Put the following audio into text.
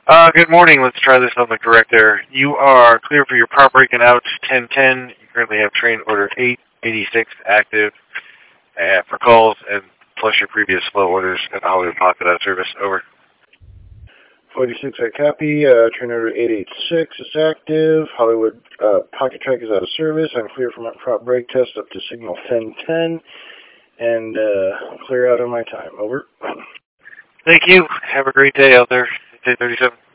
Good morning. Let's try this on the correct there. You are clear for your prop breaking out 1010. You currently have train order 886 active for calls and plus your previous slow orders at Hollywood Pocket out of service. Over. 46, I copy. Train order 886 is active. Hollywood Pocket Track is out of service. I'm clear for my prop brake test up to signal 1010 and clear out on my time. Over. Thank you. Have a great day out there. 1037.